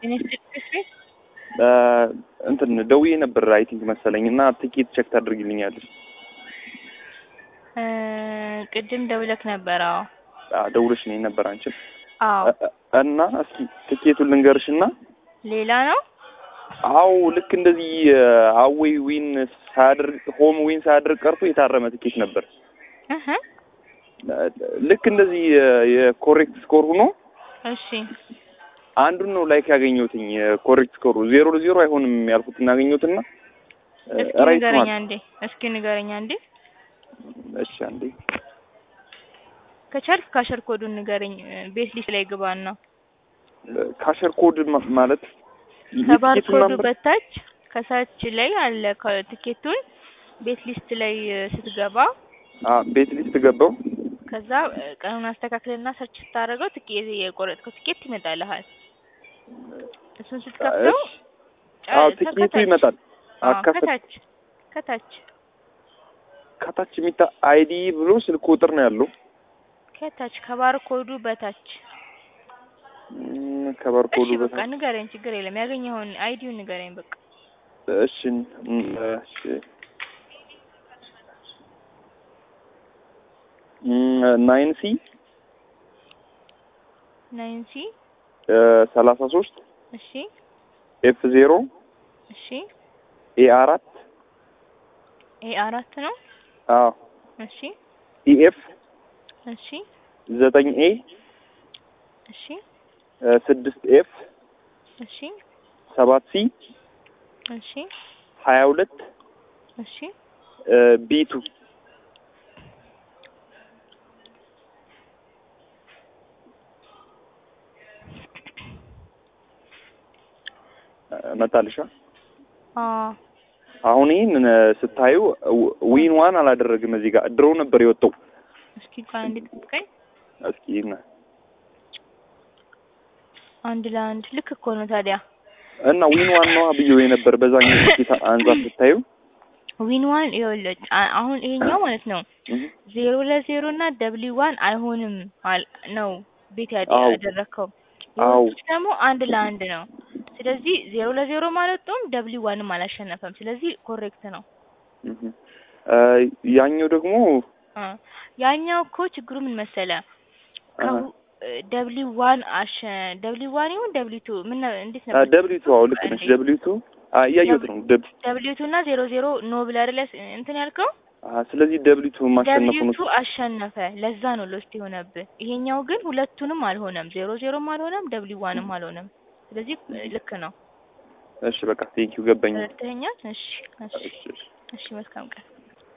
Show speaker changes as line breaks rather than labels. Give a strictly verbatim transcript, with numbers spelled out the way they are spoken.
ኢንስቲትዩት
እንትን ደውዬ ነበር አይ ቲንክ መሰለኝና ትኬት ቼክ ታድርግልኛለሽ?
ቅድም ደውለክ ነበር? አዎ
አዎ ደውለሽ ነኝ ነበር አንቺ?
አዎ።
እና እስኪ ትኬቱን ልንገርሽና
ሌላ ነው?
አው ልክ እንደዚህ አዌይ ዊን ሳያደርግ ሆም ዊን ሳያደርግ ቀርቶ የታረመ ትኬት ነበር።
እህ
ልክ እንደዚህ የኮሬክት ስኮር ሆኖ
እሺ
አንዱን ነው ላይክ ያገኘሁትኝ ኮሬክት ስኮሩ ዜሮ ለዜሮ አይሆንም ያልኩት እናገኘሁትና
እስኪ ንገረኛ እንዴ እስኪ ንገረኛ እንዴ
እሺ አንዴ
ከቻልክ ካሸር ኮዱን ንገረኝ ቤት ሊስት ላይ ግባና
ካሸር ኮድ ማለት
ከባር ኮዱ በታች ከሳች ላይ አለ ትኬቱን ቤት ሊስት ላይ ስትገባ
አ ቤት ሊስት ገባው
ከዛ ቀኑን አስተካክለና ሰርች ስታደርገው ትኬት የቆረጥከው ትኬት ይመጣልሃል። እሱን ስትከፍተው
አዎ ትኬቱ ይመጣል።
ከታች ከታች
ከታች የሚታ አይዲ ብሎ ስልክ ቁጥር ነው ያለው።
ከታች ከባር ኮዱ በታች
ከባር ኮዱ በታች
በቃ ንገረኝ ችግር የለም ያገኘውን አይዲውን ንገረኝ በቃ
እሺ እሺ ናይን ሲ
ናይን ሲ
ሰላሳ ሶስት
እሺ
ኤፍ ዜሮ
እሺ
ኤ አራት
ኤ አራት ነው
አዎ
እሺ
ኢኤፍ
እሺ
ዘጠኝ ኤ
እሺ
ስድስት ኤፍ
እሺ
ሰባት ሲ
እሺ
ሀያ ሁለት
እሺ
ቢ ቱ መጣልሻ
አዎ
አሁን ይሄን ስታዩ ዊን ዋን አላደረግም እዚህ ጋር ድሮ ነበር የወጣው።
እስኪ ቃል እንድትጠይቀኝ
እስኪ እና
አንድ ለአንድ ልክ እኮ ነው ታዲያ
እና ዊን ዋን ነው ብዬው የነበር በዛኛው ትኬት አንጻር ስታዩ
ዊን ዋን ይኸውልህ አሁን ይሄኛው ማለት ነው ዜሮ ለዜሮ እና ደብሊው ዋን አይሆንም ነው ቤት ያደረከው።
አው
ደግሞ አንድ ለአንድ ነው። ስለዚህ ዜሮ ለዜሮ ማለትም ደብሊው ዋንም አላሸነፈም። ስለዚህ ኮሬክት ነው።
ያኛው ደግሞ
ያኛው እኮ ችግሩ ምን መሰለ ደብሊው ዋን አሸ ደብሊው ዋን ይሁን ደብሊው ቱ ምን እንዴት ነበር?
ደብሊው ቱ አው ልክ ነሽ። ደብሊው ቱ ያያዩት ነው
ደብሊው ቱ እና ዜሮ ዜሮ ኖ ብለህ አይደለ እንትን ያልከው?
ስለዚህ ደብሊው ቱ ማሸነፉ ነው።
ደብሊው ቱ አሸነፈ። ለዛ ነው ሎስት የሆነብህ። ይሄኛው ግን ሁለቱንም አልሆነም። ዜሮ ዜሮም አልሆነም፣ ደብሊው ዋንም አልሆነም። ስለዚህ ልክ ነው።
እሺ በቃ ቴንኪው ገባኝ።
ተረድተኸኛል? እሺ እሺ እሺ መልካም ቀን።